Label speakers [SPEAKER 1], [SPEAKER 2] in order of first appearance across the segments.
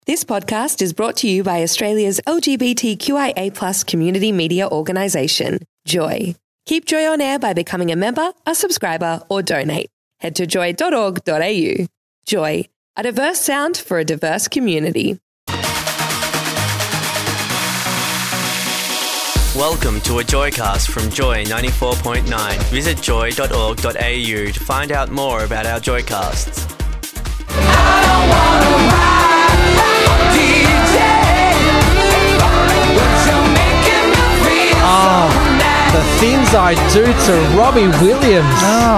[SPEAKER 1] This podcast is brought to you by Australia's LGBTQIA+ community media organisation, Joy. Keep Joy on air by becoming a member, a subscriber, or donate. Head to joy.org.au. Joy, a diverse sound for a diverse community.
[SPEAKER 2] Welcome to a Joycast from Joy 94.9. Visit joy.org.au to find out more about our Joycasts.
[SPEAKER 3] I don't wanna ride, DJ, but you're making me feel so nice.
[SPEAKER 4] The things I do to Robbie Williams.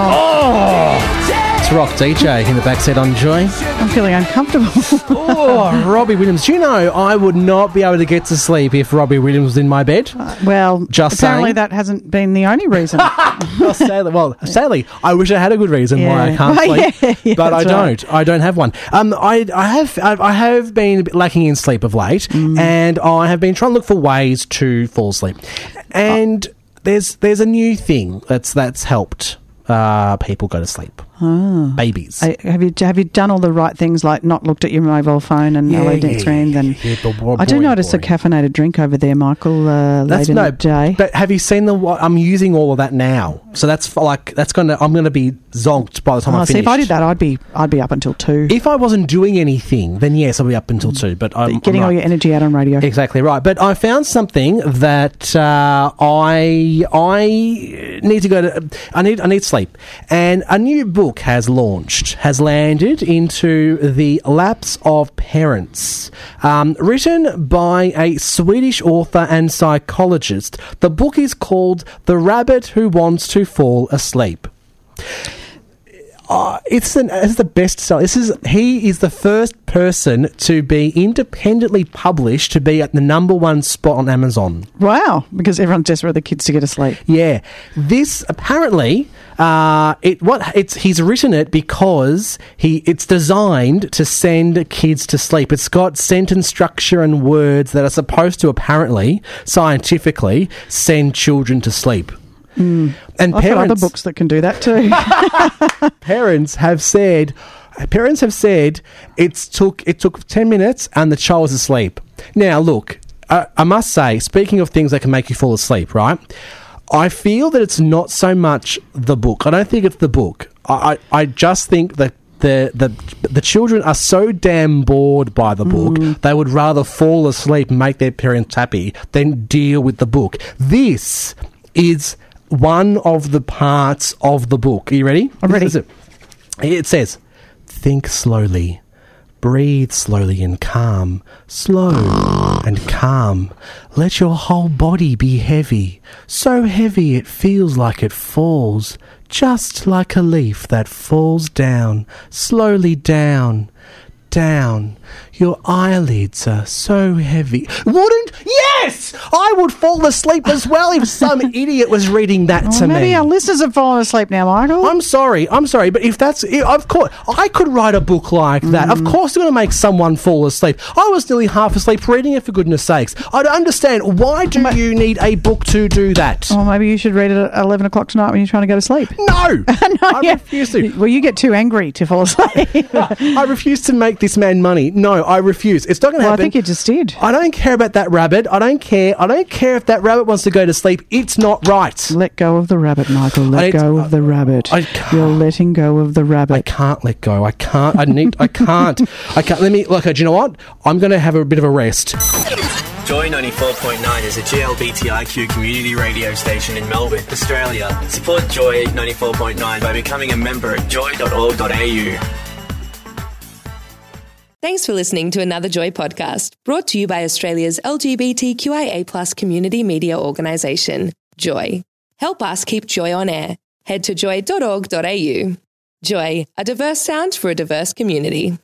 [SPEAKER 4] It's Rock DJ in the backseat on Joy.
[SPEAKER 5] I'm feeling uncomfortable.
[SPEAKER 4] Robbie Williams. Do you know I would not be able to get to sleep if Robbie Williams was in my bed?
[SPEAKER 5] Well,
[SPEAKER 4] Just
[SPEAKER 5] apparently
[SPEAKER 4] saying.
[SPEAKER 5] that hasn't been the only reason.
[SPEAKER 4] Sadly, I wish I had a good reason why I can't sleep,
[SPEAKER 5] Yeah,
[SPEAKER 4] but I
[SPEAKER 5] that's
[SPEAKER 4] don't.
[SPEAKER 5] right.
[SPEAKER 4] I don't have one. I have been a bit lacking in sleep of late, and I have been trying to look for ways to fall asleep. And there's a new thing that's helped people go to sleep. Babies.
[SPEAKER 5] Have you done all the right things, like not looked at your mobile phone and LED screens? And I do notice a caffeinated drink over there, Michael, late in the day.
[SPEAKER 4] But have you seen I'm using all of that now, so I'm going to be zonked by the time I finish.
[SPEAKER 5] See, if I did that, I'd be up until 2.
[SPEAKER 4] If I wasn't doing anything, then yes, I'll be up until 2. But I'm
[SPEAKER 5] Getting all
[SPEAKER 4] right.
[SPEAKER 5] your energy out on radio.
[SPEAKER 4] Exactly right. But I found something that I need to go to. I need sleep, and a new book has landed into the laps of parents, written by a Swedish author and psychologist. The book is called "The Rabbit Who Wants to Fall Asleep." It's the bestseller. He is the first person to be independently published to be at the #1 spot on Amazon.
[SPEAKER 5] Wow, because everyone's desperate for the kids to get asleep.
[SPEAKER 4] Yeah, this apparently he's written it because it's designed to send kids to sleep. It's got sentence structure and words that are supposed to apparently scientifically send children to sleep. And
[SPEAKER 5] I've got other books that can do that too.
[SPEAKER 4] Parents have said it took 10 minutes and the child was asleep. Now, look, I must say, speaking of things that can make you fall asleep, right? I feel that it's not so much the book. I don't think it's the book. I just think that the children are so damn bored by the book, they would rather fall asleep and make their parents happy than deal with the book. This is one of the parts of the book. Are you ready?
[SPEAKER 5] I'm ready.
[SPEAKER 4] It says, think slowly, breathe slowly and calm, slow and calm. Let your whole body be heavy, so heavy it feels like it falls, just like a leaf that falls down, slowly down, down. Your eyelids are so heavy. Yes! I would fall asleep as well if some idiot was reading that to me.
[SPEAKER 5] Maybe our listeners have fallen asleep now, Michael.
[SPEAKER 4] I'm sorry, but of course, I could write a book like that. Of course, it's going to make someone fall asleep. I was nearly half asleep reading it, for goodness sakes. I don't understand. Why do you need a book to do that?
[SPEAKER 5] Well, maybe you should read it at 11 o'clock tonight when you're trying to go to sleep.
[SPEAKER 4] No! I refuse to.
[SPEAKER 5] Well, you get too angry to fall asleep.
[SPEAKER 4] I refuse to make this man money. No, I refuse. It's not going to happen.
[SPEAKER 5] I think you just did.
[SPEAKER 4] I don't care about that rabbit. I don't care if that rabbit wants to go to sleep. It's not right.
[SPEAKER 5] Let go of the rabbit, Michael. Let go of the rabbit. You're letting go of the rabbit.
[SPEAKER 4] I can't let go. I can't. I can't. Let me, look, do you know what? I'm going to have a bit of a rest.
[SPEAKER 2] Joy 94.9 is a GLBTIQ community radio station in Melbourne, Australia. Support Joy 94.9 by becoming a member at joy.org.au.
[SPEAKER 1] Thanks for listening to another Joy podcast, brought to you by Australia's LGBTQIA+ community media organisation, Joy. Help us keep Joy on air. Head to joy.org.au. Joy, a diverse sound for a diverse community.